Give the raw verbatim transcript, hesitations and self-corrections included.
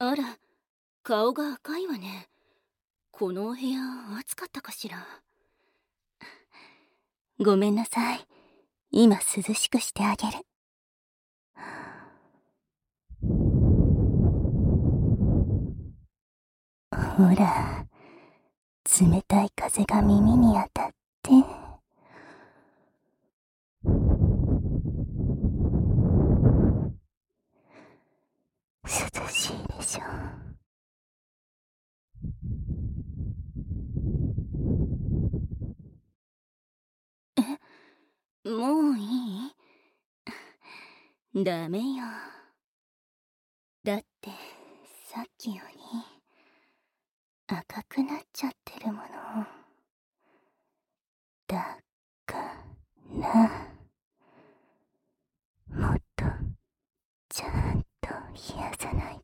あら、顔が赤いわね。このお部屋暑かったかしら。 ごめんなさい。今涼しくしてあげる。ほら、冷たい風が耳に当たって。涼しいでしょ。 え、もういい？ダメよ。だってさっきより赤くなっちゃってるもの。 だからもっとちゃんと冷やさない